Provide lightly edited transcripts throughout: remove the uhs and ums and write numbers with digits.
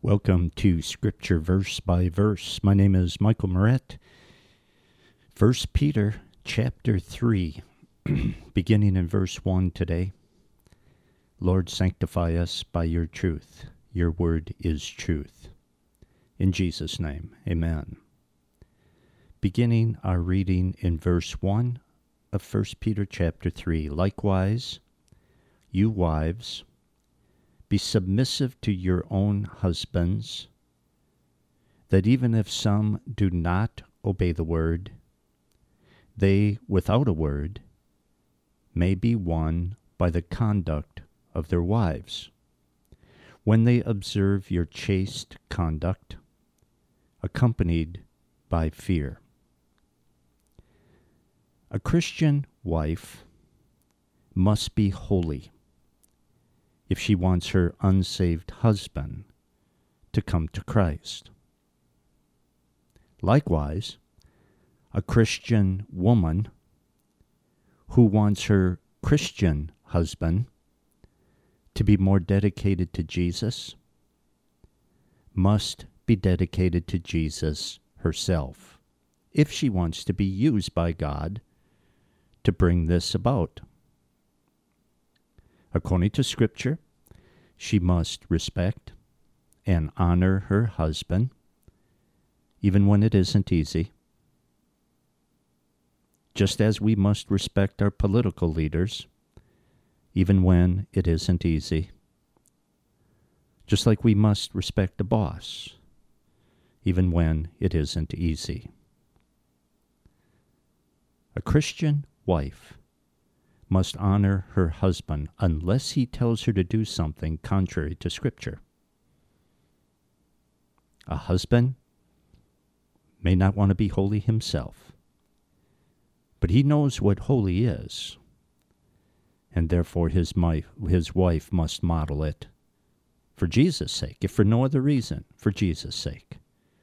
Welcome to Scripture Verse by Verse. My name is Michael Moret. 1 Peter chapter 3, beginning in verse 1 today. Lord, sanctify us by your truth. Your word is truth. In Jesus' name, amen. Beginning our reading in verse 1 of 1 Peter chapter 3. Likewise, you wives, be submissive to your own husbands, that even if some do not obey the word, they, without a word, may be won by the conduct of their wives, when they observe your chaste conduct, accompanied by fear. A Christian wife must be holy if she wants her unsaved husband to come to Christ. Likewise, a Christian woman who wants her Christian husband to be more dedicated to Jesus must be dedicated to Jesus herself, if she wants to be used by God to bring this about. According to Scripture, she must respect and honor her husband, even when it isn't easy. Just as we must respect our political leaders, even when it isn't easy. Just like we must respect the boss, even when it isn't easy. A Christian wife must honor her husband unless he tells her to do something contrary to Scripture. A husband may not want to be holy himself, but he knows what holy is, and therefore his wife must model it for Jesus' sake, if for no other reason, for Jesus' sake.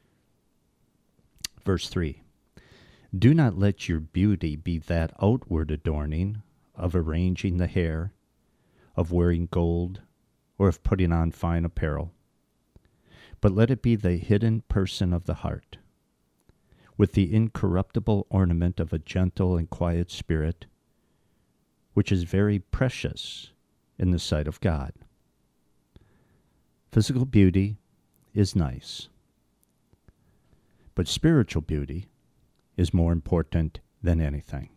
Verse 3, do not let your beauty be that outward adorning of arranging the hair, of wearing gold, or of putting on fine apparel. But let it be the hidden person of the heart, with the incorruptible ornament of a gentle and quiet spirit, which is very precious in the sight of God. Physical beauty is nice, but spiritual beauty is more important than anything.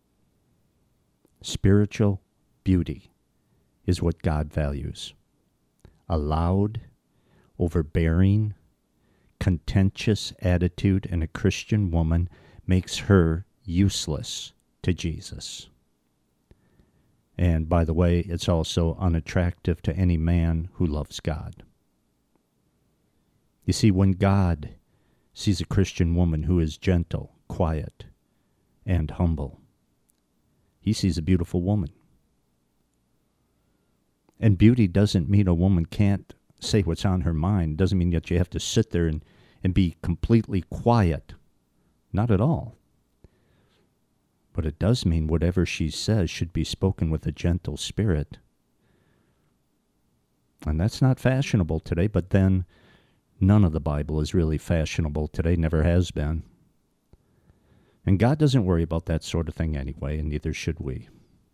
Spiritual beauty is what God values. A loud, overbearing, contentious attitude in a Christian woman makes her useless to Jesus. And by the way, it's also unattractive to any man who loves God. You see, when God sees a Christian woman who is gentle, quiet, and humble, he sees a beautiful woman. And beauty doesn't mean a woman can't say what's on her mind. It doesn't mean that you have to sit there and be completely quiet. Not at all. But it does mean whatever she says should be spoken with a gentle spirit. And that's not fashionable today, but then none of the Bible is really fashionable today, never has been. And God doesn't worry about that sort of thing anyway, and neither should we.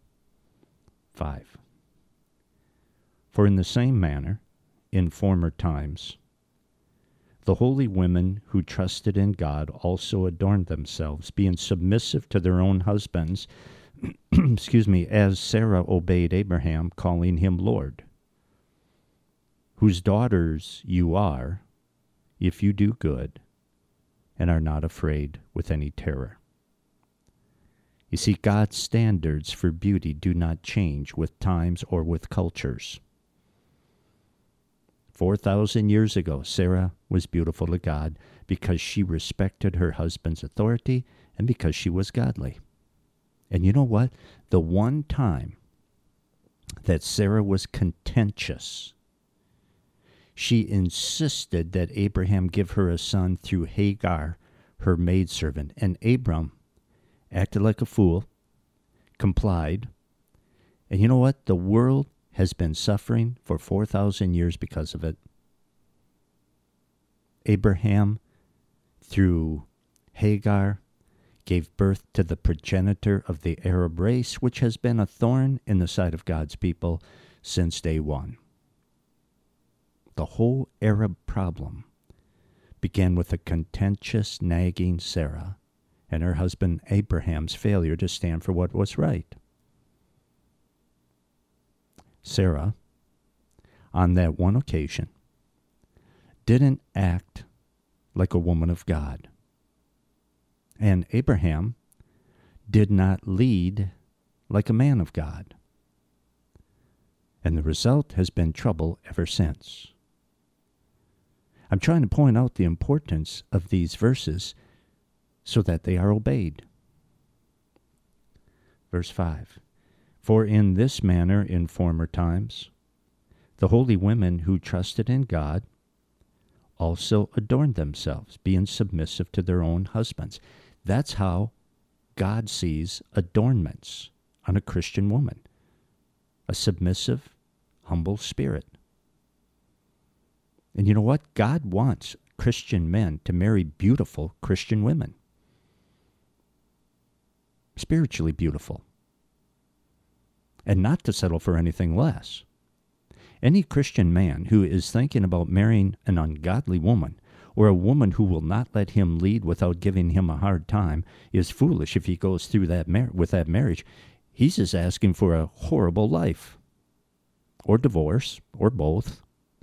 5. For in the same manner, in former times, the holy women who trusted in God also adorned themselves, being submissive to their own husbands, as Sarah obeyed Abraham, calling him Lord, whose daughters you are, if you do good, and are not afraid with any terror. You see, God's standards for beauty do not change with times or with cultures. 4,000 years ago, Sarah was beautiful to God because she respected her husband's authority and because she was godly. And you know what? The one time that Sarah was contentious, she insisted that Abraham give her a son through Hagar, her maidservant. And Abram acted like a fool, complied. And you know what? The world has been suffering for 4,000 years because of it. Abraham, through Hagar, gave birth to the progenitor of the Arab race, which has been a thorn in the side of God's people since day one. The whole Arab problem began with a contentious, nagging Sarah and her husband Abraham's failure to stand for what was right. Sarah, on that one occasion, didn't act like a woman of God. And Abraham did not lead like a man of God. And the result has been trouble ever since. I'm trying to point out the importance of these verses so that they are obeyed. Verse 5. For in this manner in former times, the holy women who trusted in God also adorned themselves, being submissive to their own husbands. That's how God sees adornments on a Christian woman. A submissive, humble spirit. And you know what? God wants Christian men to marry beautiful Christian women. Spiritually beautiful. And not to settle for anything less. Any Christian man who is thinking about marrying an ungodly woman, or a woman who will not let him lead without giving him a hard time, is foolish if he goes through that with that marriage. He's just asking for a horrible life. Or divorce, or both.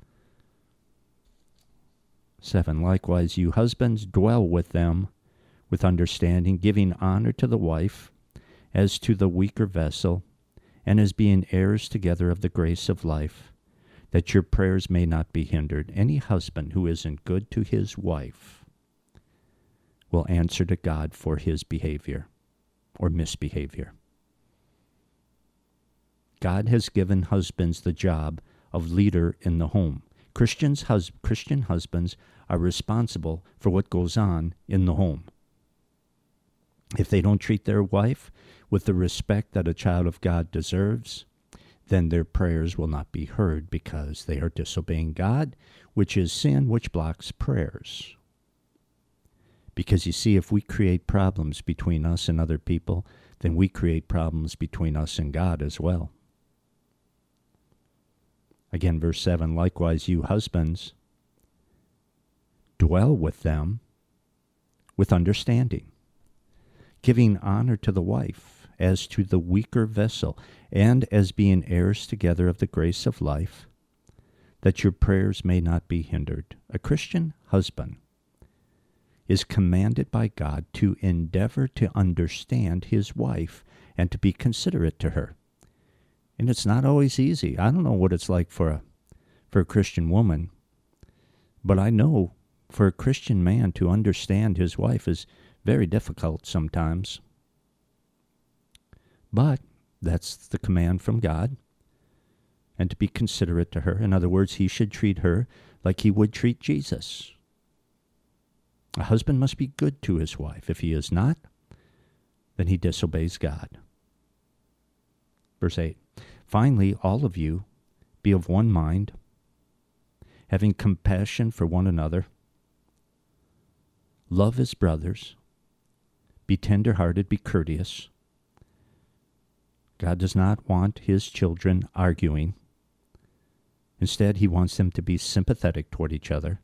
7. Likewise, you husbands, dwell with them with understanding, giving honor to the wife as to the weaker vessel, and as being heirs together of the grace of life, that your prayers may not be hindered. Any husband who isn't good to his wife will answer to God for his behavior or misbehavior. God has given husbands the job of leader in the home. Christian husbands are responsible for what goes on in the home. If they don't treat their wife with the respect that a child of God deserves, then their prayers will not be heard because they are disobeying God, which is sin, which blocks prayers. Because you see, if we create problems between us and other people, then we create problems between us and God as well. Again, verse 7, likewise, you husbands, dwell with them with understanding, giving honor to the wife as to the weaker vessel, and as being heirs together of the grace of life, that your prayers may not be hindered. A Christian husband is commanded by God to endeavor to understand his wife and to be considerate to her. And it's not always easy. I don't know what it's like for a Christian woman, but I know for a Christian man to understand his wife is very difficult sometimes. But that's the command from God, and to be considerate to her. In other words, he should treat her like he would treat Jesus. A husband must be good to his wife. If he is not, then he disobeys God. Verse 8, finally, all of you, be of one mind, having compassion for one another. Love as brothers. Be tender-hearted, be courteous. God does not want his children arguing. Instead, he wants them to be sympathetic toward each other.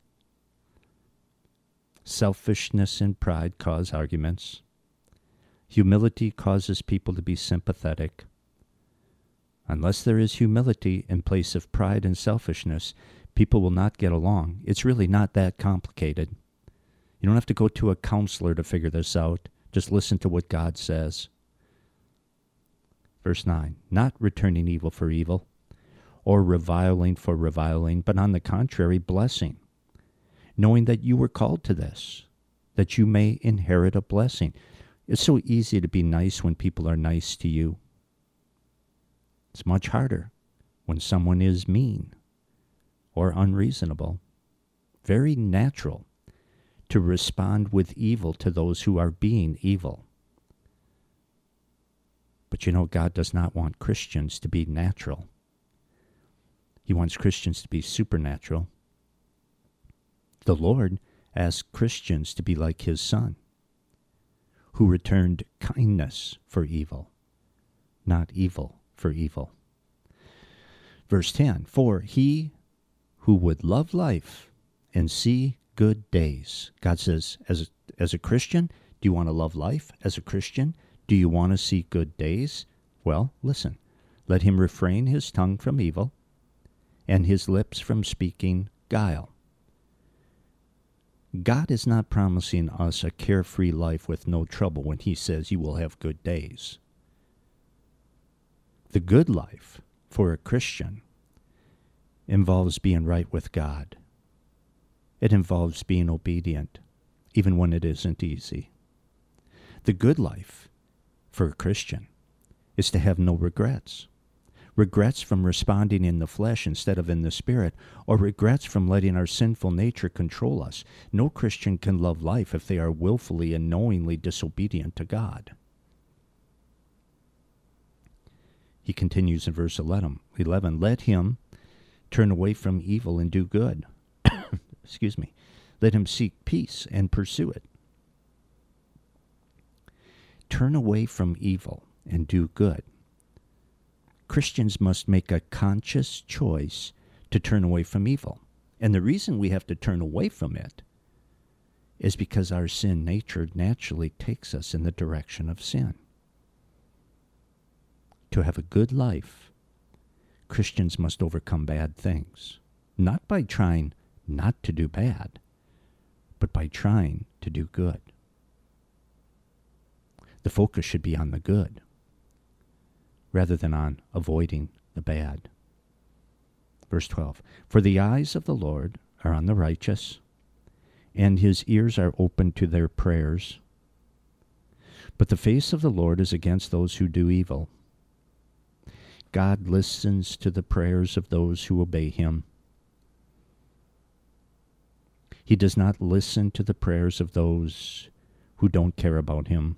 Selfishness and pride cause arguments. Humility causes people to be sympathetic. Unless there is humility in place of pride and selfishness, people will not get along. It's really not that complicated. You don't have to go to a counselor to figure this out. Just listen to what God says. Verse 9, not returning evil for evil, or reviling for reviling, but on the contrary, blessing, knowing that you were called to this, that you may inherit a blessing. It's so easy to be nice when people are nice to you. It's much harder when someone is mean or unreasonable. Very natural to respond with evil to those who are being evil. But you know, God does not want Christians to be natural. He wants Christians to be supernatural. The Lord asked Christians to be like his Son, who returned kindness for evil, not evil for evil. Verse 10, for he who would love life and see good days. God says, as a Christian, do you want to love life? As a Christian, do you want to see good days? Well, listen, let him refrain his tongue from evil and his lips from speaking guile. God is not promising us a carefree life with no trouble when he says you will have good days. The good life for a Christian involves being right with God. It involves being obedient, even when it isn't easy. The good life for a Christian is to have no regrets. Regrets from responding in the flesh instead of in the spirit, or regrets from letting our sinful nature control us. No Christian can love life if they are willfully and knowingly disobedient to God. He continues in verse 11, let him turn away from evil and do good. Excuse me. Let him seek peace and pursue it. Turn away from evil and do good. Christians must make a conscious choice to turn away from evil. And the reason we have to turn away from it is because our sin nature naturally takes us in the direction of sin. To have a good life, Christians must overcome bad things, not by trying not to do bad, but by trying to do good. The focus should be on the good, rather than on avoiding the bad. Verse 12, for the eyes of the Lord are on the righteous, and his ears are open to their prayers. But the face of the Lord is against those who do evil. God listens to the prayers of those who obey him. He does not listen to the prayers of those who don't care about him.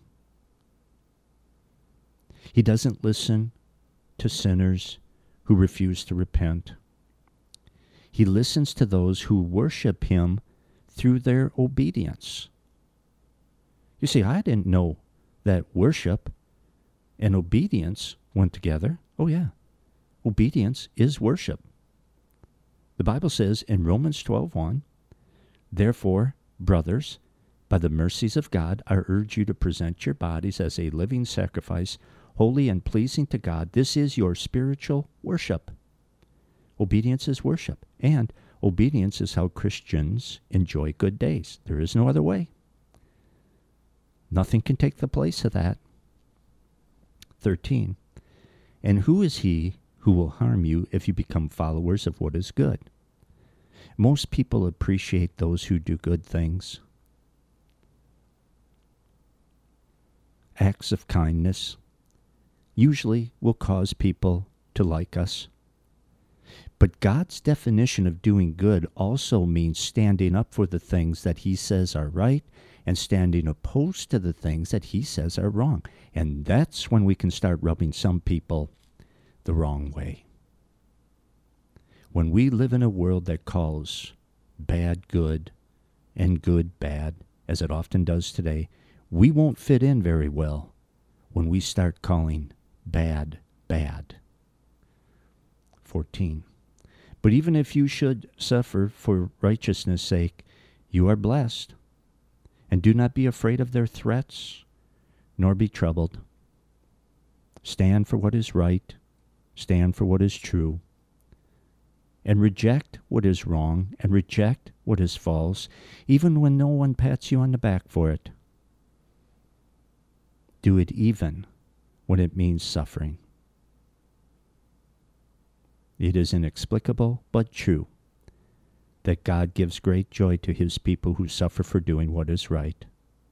He doesn't listen to sinners who refuse to repent. He listens to those who worship him through their obedience. You see, I didn't know that worship and obedience went together. Oh yeah, obedience is worship. The Bible says in Romans 12:1, therefore, brothers, by the mercies of God, I urge you to present your bodies as a living sacrifice, holy and pleasing to God. This is your spiritual worship. Obedience is worship, and obedience is how Christians enjoy good days. There is no other way. Nothing can take the place of that. 13. And who is he who will harm you if you become followers of what is good? Most people appreciate those who do good things. Acts of kindness usually will cause people to like us. But God's definition of doing good also means standing up for the things that he says are right and standing opposed to the things that he says are wrong. And that's when we can start rubbing some people the wrong way. When we live in a world that calls bad good and good bad, as it often does today, we won't fit in very well when we start calling bad bad. 14. But even if you should suffer for righteousness' sake, you are blessed. And do not be afraid of their threats, nor be troubled. Stand for what is right, stand for what is true, and reject what is wrong, and reject what is false, even when no one pats you on the back for it. Do it even when it means suffering. It is inexplicable but true that God gives great joy to his people who suffer for doing what is right.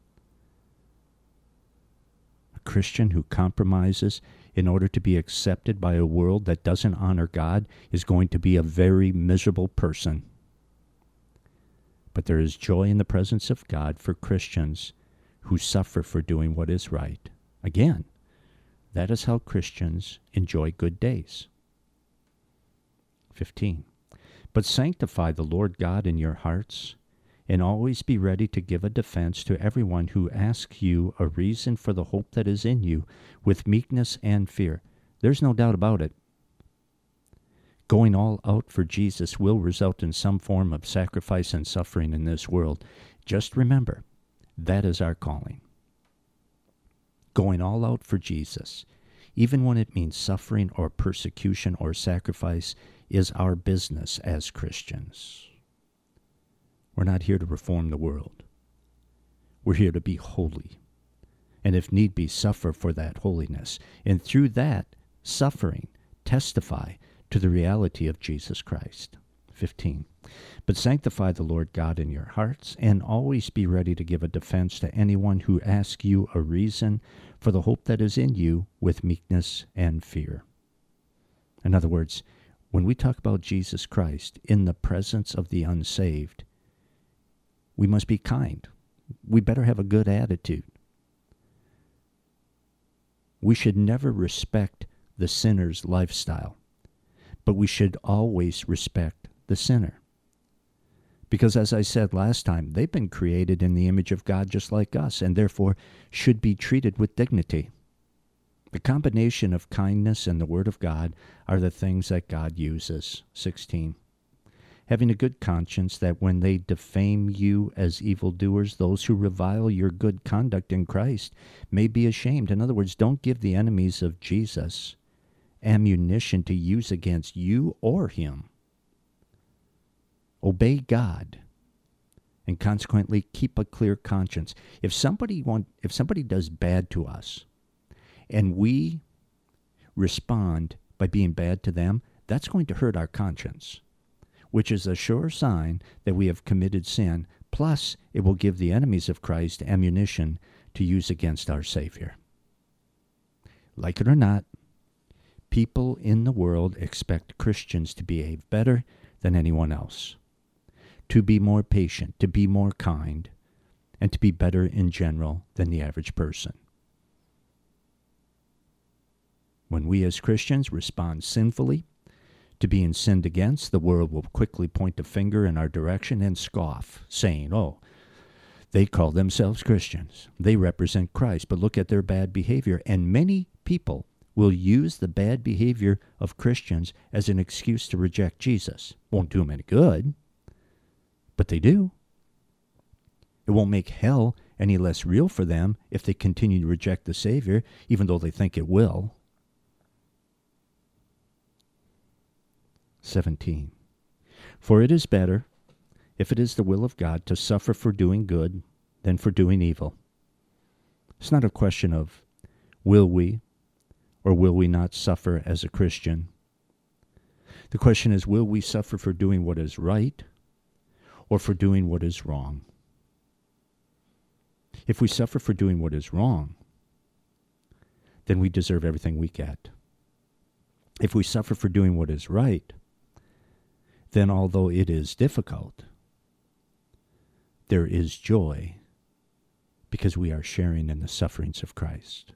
A Christian who compromises in order to be accepted by a world that doesn't honor God is going to be a very miserable person. But there is joy in the presence of God for Christians who suffer for doing what is right. Again, that is how Christians enjoy good days. 15. But sanctify the Lord God in your hearts, and always be ready to give a defense to everyone who asks you a reason for the hope that is in you with meekness and fear. There's no doubt about it. Going all out for Jesus will result in some form of sacrifice and suffering in this world. Just remember, that is our calling. Going all out for Jesus, even when it means suffering or persecution or sacrifice, is our business as Christians. We're not here to reform the world. We're here to be holy, and if need be, suffer for that holiness, and through that suffering, testify to the reality of Jesus Christ. 15. But sanctify the Lord God in your hearts, and always be ready to give a defense to anyone who asks you a reason for the hope that is in you with meekness and fear. In other words, when we talk about Jesus Christ in the presence of the unsaved, we must be kind. We better have a good attitude. We should never respect the sinner's lifestyle, but we should always respect the sinner. Because as I said last time, they've been created in the image of God just like us, and therefore should be treated with dignity. The combination of kindness and the Word of God are the things that God uses. 16. Having a good conscience, that when they defame you as evildoers, those who revile your good conduct in Christ may be ashamed. In other words, don't give the enemies of Jesus ammunition to use against you or him. Obey God, and consequently keep a clear conscience. If somebody does bad to us, and we respond by being bad to them, that's going to hurt our conscience, which is a sure sign that we have committed sin. Plus, it will give the enemies of Christ ammunition to use against our Savior. Like it or not, people in the world expect Christians to behave better than anyone else, to be more patient, to be more kind, and to be better in general than the average person. When we as Christians respond sinfully to being sinned against, the world will quickly point a finger in our direction and scoff, saying, "Oh, they call themselves Christians. They represent Christ, but look at their bad behavior." And many people will use the bad behavior of Christians as an excuse to reject Jesus. Won't do them any good, but they do. It won't make hell any less real for them if they continue to reject the Savior, even though they think it will. 17. For it is better, if it is the will of God, to suffer for doing good than for doing evil. It's not a question of will we or will we not suffer as a Christian. The question is, will we suffer for doing what is right or for doing what is wrong? If we suffer for doing what is wrong, then we deserve everything we get. If we suffer for doing what is right, then although it is difficult, there is joy because we are sharing in the sufferings of Christ.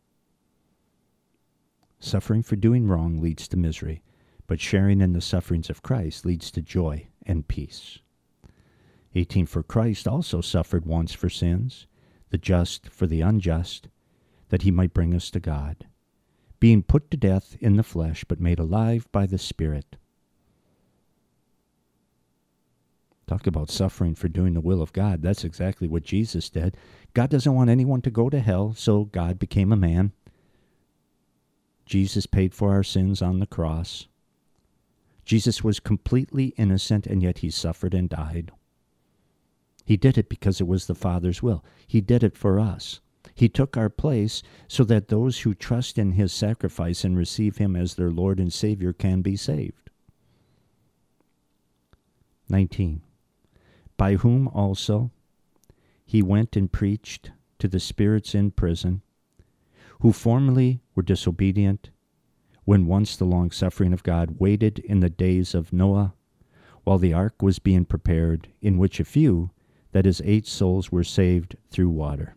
Suffering for doing wrong leads to misery, but sharing in the sufferings of Christ leads to joy and peace. 18. For Christ also suffered once for sins, the just for the unjust, that he might bring us to God, being put to death in the flesh, but made alive by the Spirit. Talk about suffering for doing the will of God. That's exactly what Jesus did. God doesn't want anyone to go to hell, so God became a man. Jesus paid for our sins on the cross. Jesus was completely innocent, and yet he suffered and died. He did it because it was the Father's will. He did it for us. He took our place so that those who trust in his sacrifice and receive him as their Lord and Savior can be saved. 19. By whom also he went and preached to the spirits in prison, who formerly were disobedient, when once the long-suffering of God waited in the days of Noah, while the ark was being prepared, in which a few, that is 8 souls, were saved through water.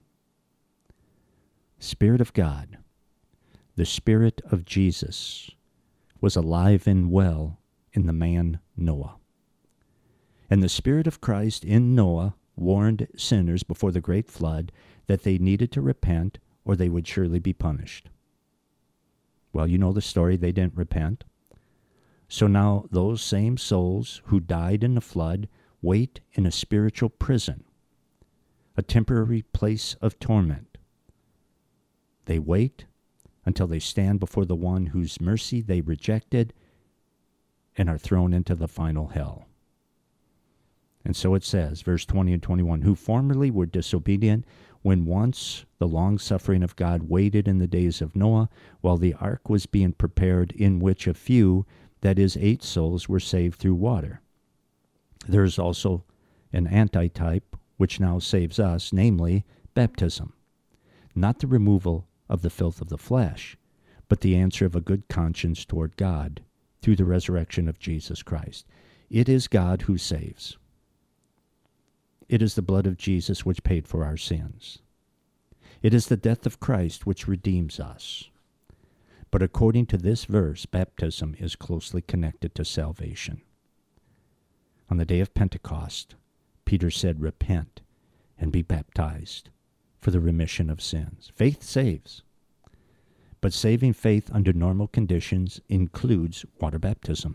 Spirit of God, the Spirit of Jesus, was alive and well in the man Noah. And the Spirit of Christ in Noah warned sinners before the great flood that they needed to repent or they would surely be punished. Well, you know the story. They didn't repent. So now those same souls who died in the flood wait in a spiritual prison, a temporary place of torment. They wait until they stand before the one whose mercy they rejected and are thrown into the final hell. And so it says, verse 20 and 21, who formerly were disobedient when once the long-suffering of God waited in the days of Noah while the ark was being prepared, in which a few, that is 8 souls, were saved through water. There is also an antitype which now saves us, namely baptism. Not the removal of the filth of the flesh, but the answer of a good conscience toward God through the resurrection of Jesus Christ. It is God who saves. It is the blood of Jesus which paid for our sins. It is the death of Christ which redeems us. But according to this verse, baptism is closely connected to salvation. On the day of Pentecost, Peter said, repent and be baptized for the remission of sins. Faith saves. But saving faith under normal conditions includes water baptism.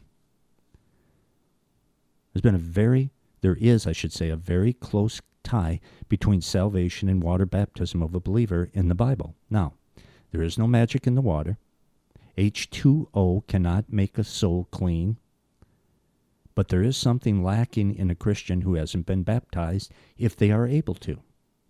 There is a very close tie between salvation and water baptism of a believer in the Bible. Now, there is no magic in the water. H2O cannot make a soul clean. But there is something lacking in a Christian who hasn't been baptized if they are able to.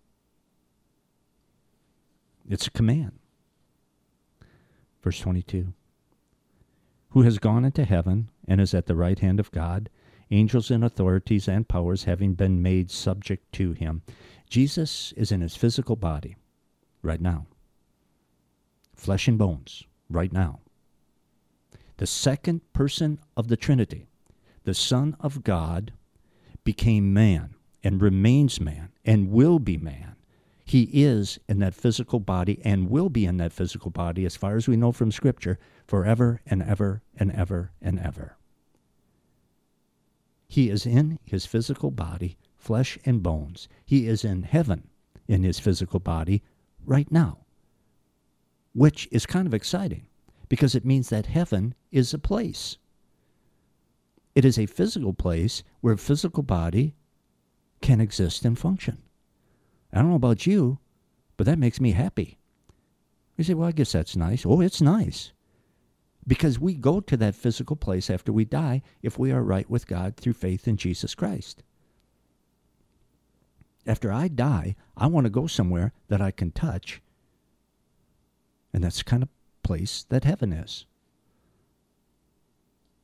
It's a command. Verse 22. Who has gone into heaven and is at the right hand of God, angels and authorities and powers having been made subject to him. Jesus is in his physical body right now. Flesh and bones right now. The second person of the Trinity, the Son of God, became man and remains man and will be man. He is in that physical body and will be in that physical body, as far as we know from Scripture, forever and ever and ever and ever. He is in his physical body, flesh and bones. He is in heaven in his physical body right now, which is kind of exciting because it means that heaven is a place. It is a physical place where a physical body can exist and function. I don't know about you, but that makes me happy. You say, well, I guess that's nice. Oh, it's nice. Because we go to that physical place after we die if we are right with God through faith in Jesus Christ. After I die, I want to go somewhere that I can touch. And that's the kind of place that heaven is.